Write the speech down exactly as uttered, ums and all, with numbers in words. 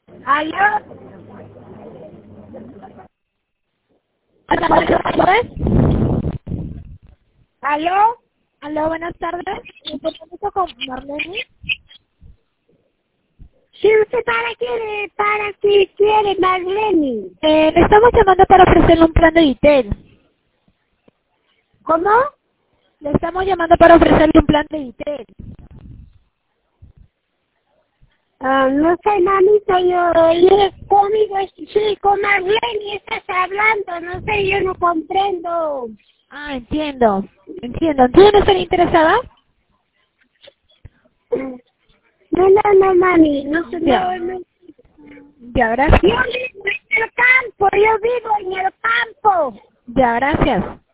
¿Aló? Buenas tardes. ¿Aló? Aló, buenas tardes. ¿Me comunico con Marlene? Sí, ¿usted para qué, para qué quiere, Marlene? Eh, le estamos llamando para ofrecerle un plan de Vitel. ¿Cómo? Le estamos llamando para ofrecerle un plan de Vitel. Ah, no sé, mamita, yo, yo conmigo, sí, con Marlene estás hablando, no sé, yo no comprendo. Ah, entiendo. Entiendo. ¿Entonces no estaría interesada? No, no, no, mami, no sé, Ya. no, no. Ya, gracias. Yo vivo en el campo, yo vivo en el campo. Ya, gracias.